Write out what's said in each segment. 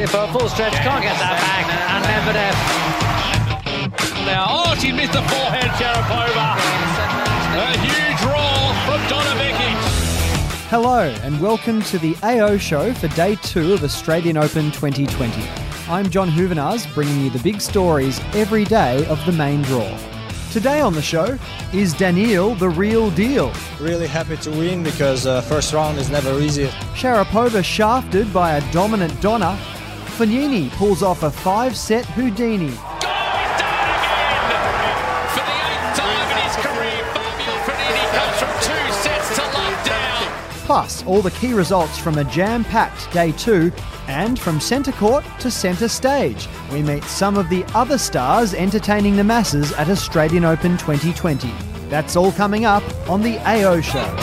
For a full stretch, can't get that back, and Medvedev. Now, she missed the forehand, Sharapova. A huge roll from Donna Vekic. Hello and welcome to the AO show for day 2 of Australian Open 2020. I'm John Huvenars, bringing you the big stories every day of the main draw. Today on the show, is Daniil the real deal? Really happy to win because first round is never easy. Sharapova shafted by a dominant Donna. Fognini pulls off a 5-set Houdini. He's done it again! For the 8th time in his career, Fabio Fognini comes from 2 sets to love down. Plus, all the key results from a jam-packed day 2 and from centre court to centre stage. We meet some of the other stars entertaining the masses at Australian Open 2020. That's all coming up on the AO show.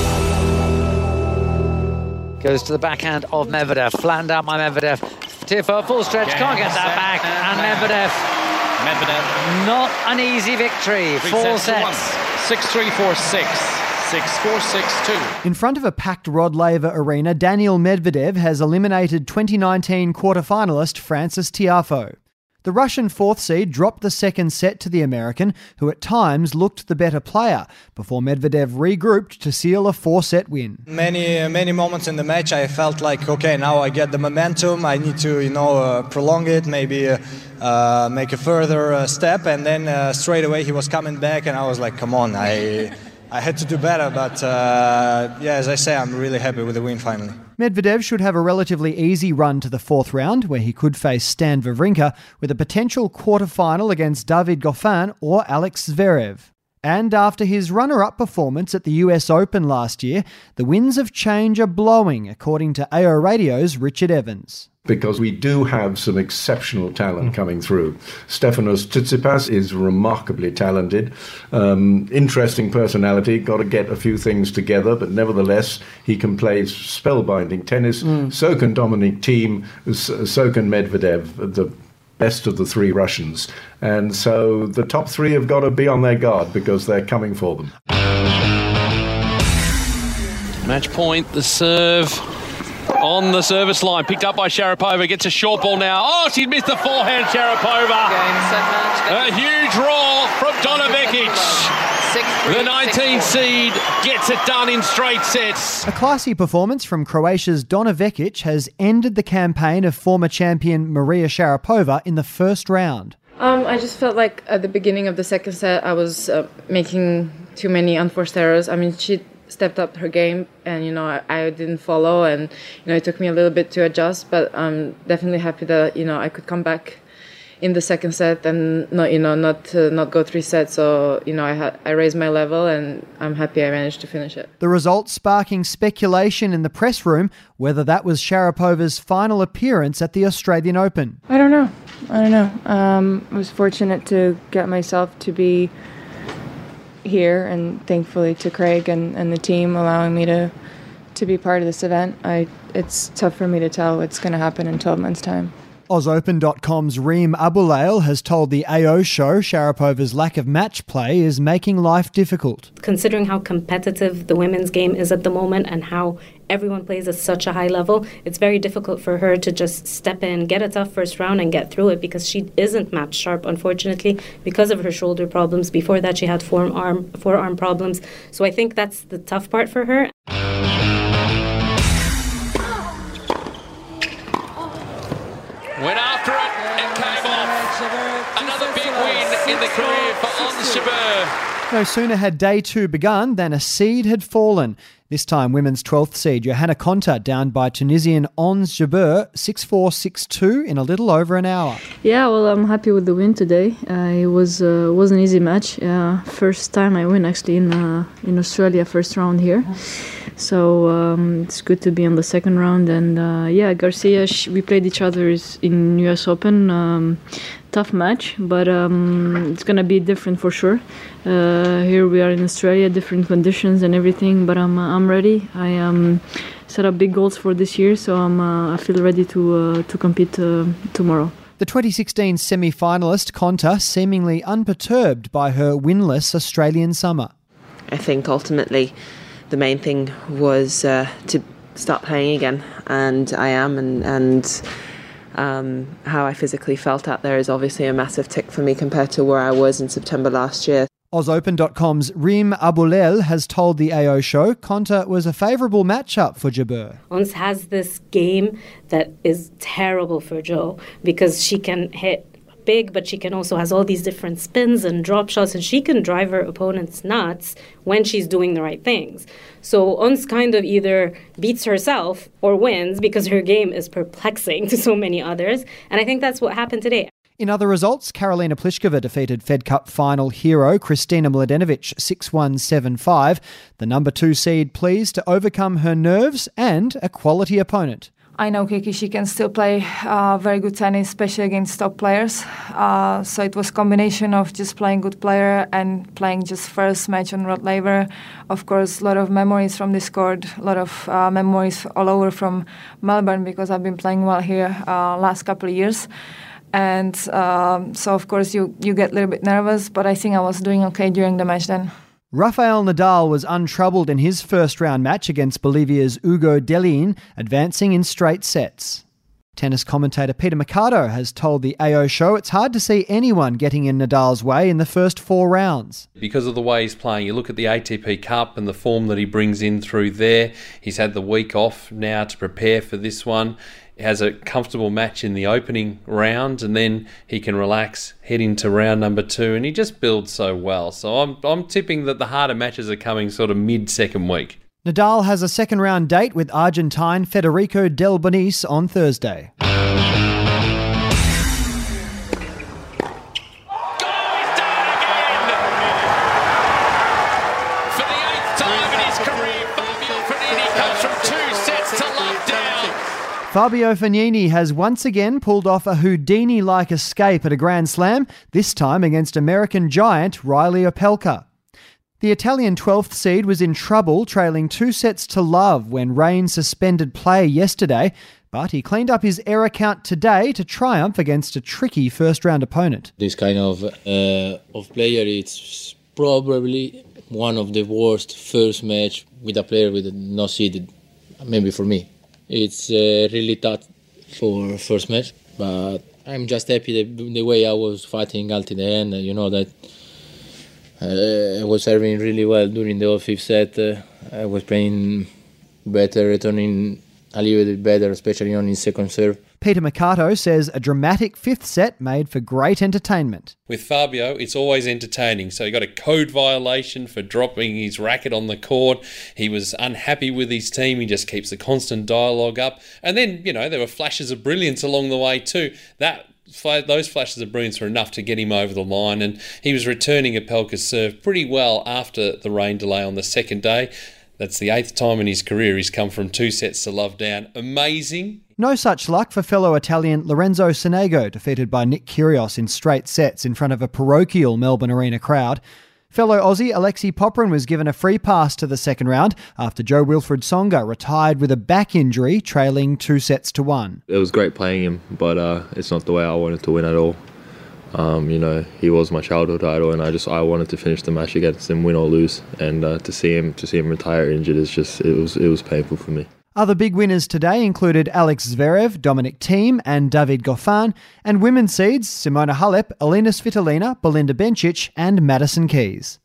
Goes to the backhand of Medvedev. Flattened out by Medvedev. For a full stretch, can't get that back, and Medvedev. Not an easy victory. 4 sets. 6-3, 4-6. 6-4, 6-2. In front of a packed Rod Laver arena, Daniil Medvedev has eliminated 2019 quarter-finalist Frances Tiafoe. The Russian 4th seed dropped the second set to the American, who at times looked the better player, before Medvedev regrouped to seal a 4-set win. Many moments in the match I felt like, okay, now I get the momentum, I need to, prolong it, maybe make a further step, and then straight away he was coming back and I was like, come on, I had to do better, but as I say, I'm really happy with the win finally. Medvedev should have a relatively easy run to the 4th round, where he could face Stan Wawrinka with a potential quarter-final against David Goffin or Alex Zverev. And after his runner-up performance at the US Open last year, the winds of change are blowing, according to AO Radio's Richard Evans. Because we do have some exceptional talent coming through. Stefanos Tsitsipas is remarkably talented, interesting personality, got to get a few things together, but nevertheless he can play spellbinding tennis. So can Dominic Thiem, so can Medvedev, the best of the 3 Russians. And so the top 3 have got to be on their guard because they're coming for them. Match point, the serve. On the service line, picked up by Sharapova, gets a short ball now. Oh, she missed the forehand, Sharapova. A huge roll from Donna Vekic. The 19 seed gets it done in straight sets. A classy performance from Croatia's Donna Vekic has ended the campaign of former champion Maria Sharapova in the first round. I just felt like at the beginning of the second set I was making too many unforced errors. I mean, she stepped up her game and I didn't follow, and it took me a little bit to adjust, but I'm definitely happy that I could come back in the second set and not go 3 sets. So I raised my level and I'm happy I managed to finish it. The result sparking speculation in the press room whether that was Sharapova's final appearance at the Australian Open. I don't know. I was fortunate to get myself to be here, and thankfully to Craig and the team allowing me to be part of this event. It's tough for me to tell what's going to happen in 12 months' time. AusOpen.com's Reem Abulail has told the AO show Sharapova's lack of match play is making life difficult. Considering how competitive the women's game is at the moment and how everyone plays at such a high level, it's very difficult for her to just step in, get a tough first round and get through it, because she isn't match sharp, unfortunately, because of her shoulder problems. Before that, she had forearm problems. So I think that's the tough part for her. Went after it and came off. Another big win in the career for Ons Jabeur. No sooner had day 2 begun than a seed had fallen. This time, women's 12th seed Johanna Konta down by Tunisian Ons Jabeur 6-4, 6-2 in a little over an hour. Yeah, well, I'm happy with the win today. It was an easy match. First time I win actually in Australia, first round here. So it's good to be on the second round. And Garcia, we played each other in US Open. Tough match, but it's going to be different for sure. Here we are in Australia, different conditions and everything, but I'm ready. I set up big goals for this year, so I feel ready to compete tomorrow. The 2016 semi-finalist Konta seemingly unperturbed by her winless Australian summer. I think ultimately the main thing was to start playing again, and I am, and how I physically felt out there is obviously a massive tick for me compared to where I was in September last year. AusOpen.com's Reem Aboulel has told the AO show Konta was a favourable matchup for Jabeur. Ons has this game that is terrible for Jo because she can hit big, but she can also has all these different spins and drop shots, and she can drive her opponents nuts when she's doing the right things. So Ons kind of either beats herself or wins because her game is perplexing to so many others, and I think that's what happened today. In other results, Karolina Pliskova defeated Fed Cup final hero Kristina Mladenovic 6-1, 7-5. The number 2 seed pleased to overcome her nerves and a quality opponent. I know Kiki, she can still play very good tennis, especially against top players. So it was a combination of just playing good player and playing just first match on Rod Laver. Of course, a lot of memories from this court, a lot of memories all over from Melbourne because I've been playing well here last couple of years. And so, of course, you get a little bit nervous, but I think I was doing okay during the match then. Rafael Nadal was untroubled in his first-round match against Bolivia's Hugo Delin, advancing in straight sets. Tennis commentator Peter Mercado has told the AO show it's hard to see anyone getting in Nadal's way in the first 4 rounds. Because of the way he's playing, you look at the ATP Cup and the form that he brings in through there. He's had the week off now to prepare for this one. He has a comfortable match in the opening round, and then he can relax, head into round number 2, and he just builds so well. So I'm tipping that the harder matches are coming sort of mid-second week. Nadal has a second-round date with Argentine Federico Del Bonis on Thursday. Fabio Fognini has once again pulled off a Houdini-like escape at a Grand Slam, this time against American giant Riley Opelka. The Italian 12th seed was in trouble, trailing 2-0 when rain suspended play yesterday, but he cleaned up his error count today to triumph against a tricky first-round opponent. This kind of player, it's probably one of the worst first match with a player with no seeded, maybe for me. It's really tough for first match, but I'm just happy the way I was fighting until the end. You know that I was serving really well during the whole 5th set. I was playing better, returning a little bit better, especially on his second serve. Peter Mercado says a dramatic 5th set made for great entertainment. With Fabio, it's always entertaining. So he got a code violation for dropping his racket on the court. He was unhappy with his team. He just keeps the constant dialogue up. And then, there were flashes of brilliance along the way too. Those flashes of brilliance were enough to get him over the line. And he was returning Opelka's serve pretty well after the rain delay on the second day. That's the 8th time in his career he's come from 2-0 down. Amazing. No such luck for fellow Italian Lorenzo Sonego, defeated by Nick Kyrgios in straight sets in front of a parochial Melbourne Arena crowd. Fellow Aussie Alexei Popyrin was given a free pass to the second round after Jo-Wilfried Tsonga retired with a back injury, trailing 2-1. It was great playing him, but it's not the way I wanted to win at all. He was my childhood idol, and I wanted to finish the match against him, win or lose. And to see him retire injured it was painful for me. Other big winners today included Alex Zverev, Dominic Thiem and David Goffin, and women's seeds Simona Halep, Alina Svitolina, Belinda Bencic and Madison Keys.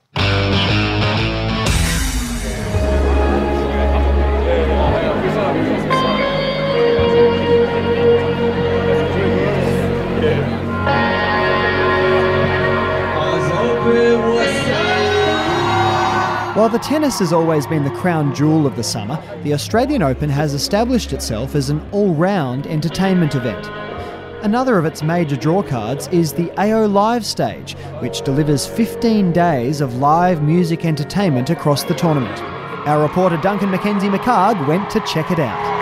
While the tennis has always been the crown jewel of the summer, the Australian Open has established itself as an all-round entertainment event. Another of its major drawcards is the AO Live stage, which delivers 15 days of live music entertainment across the tournament. Our reporter Duncan Mackenzie-McCarg went to check it out.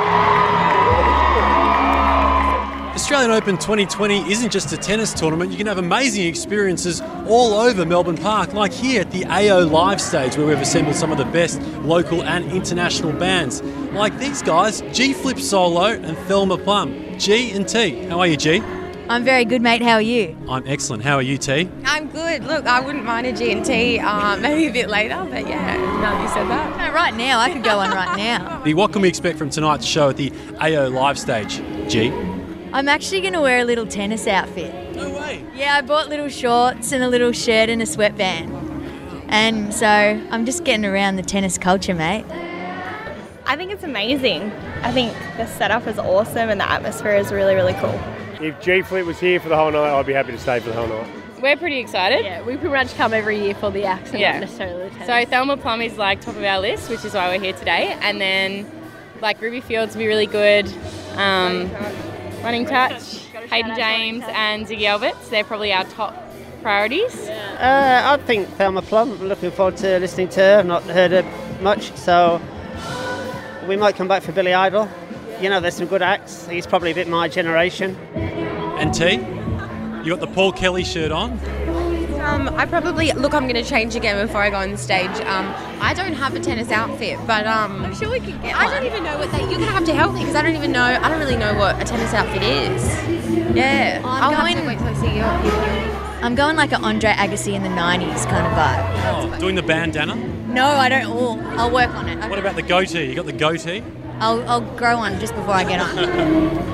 Australian Open 2020 isn't just a tennis tournament. You can have amazing experiences all over Melbourne Park, like here at the AO Live stage, where we've assembled some of the best local and international bands, like these guys, G Flip Solo and Thelma Plum. G and T, how are you, G? I'm very good, mate. How are you? I'm excellent. How are you, T? I'm good. Look, I wouldn't mind a G&T maybe a bit later, but yeah, now that you said that. No, right now, I could go on right now. What can we expect from tonight's show at the AO Live stage, G? I'm actually going to wear a little tennis outfit. No way. Yeah, I bought little shorts and a little shirt and a sweatband. And so I'm just getting around the tennis culture, mate. I think it's amazing. I think the setup is awesome and the atmosphere is really, really cool. If G Fleet was here for the whole night, I'd be happy to stay for the whole night. We're pretty excited. Yeah, we pretty much come every year for the acts and not necessarily the tennis. So Thelma Plum is like top of our list, which is why we're here today. And then like Ruby Fields will be really good. Running Touch, Hayden James and Ziggy Alberts, they're probably our top priorities. I think Thelma Plum, I'm looking forward to listening to her. I've not heard her much, so we might come back for Billy Idol. You know, there's some good acts. He's probably a bit my generation. And T, you got the Paul Kelly shirt on. I'm going to change again before I go on stage. I don't have a tennis outfit, but I'm sure we could get I don't even know what you're going to have to help me because I don't really know what a tennis outfit is. Yeah. I'll have to wait till I see you. I'm going like an Andre Agassi in the 90s kind of vibe. Oh, doing the bandana? No, I don't. Oh, I'll work on it. What about the goatee? You got the goatee? I'll grow one just before I get on.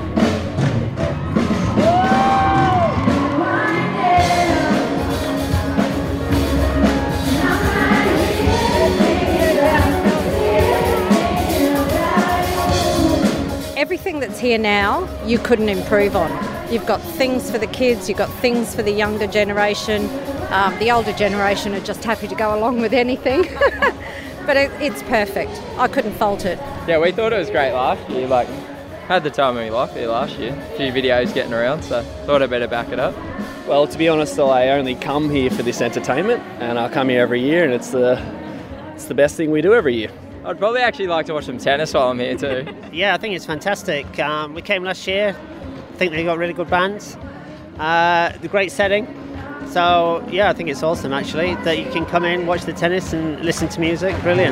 Everything that's here now, you couldn't improve on. You've got things for the kids, you've got things for the younger generation. The older generation are just happy to go along with anything. But it's perfect. I couldn't fault it. Yeah, we thought it was great last year. Like, had the time of my life here last year. A few videos getting around, so thought I'd better back it up. Well, to be honest, I only come here for this entertainment, and I come here every year, and it's the best thing we do every year. I'd probably actually like to watch some tennis while I'm here too. Yeah, I think it's fantastic. We came last year. I think they got really good bands. The great setting. So, yeah, I think it's awesome, actually, that you can come in, watch the tennis and listen to music. Brilliant.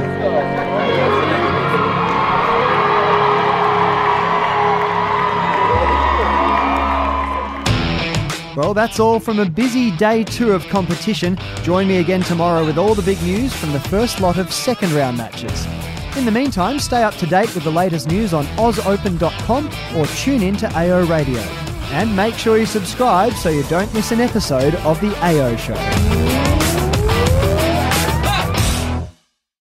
Well, that's all from a busy day 2 of competition. Join me again tomorrow with all the big news from the first lot of second round matches. In the meantime, stay up to date with the latest news on ausopen.com or tune in to AO Radio. And make sure you subscribe so you don't miss an episode of The AO Show.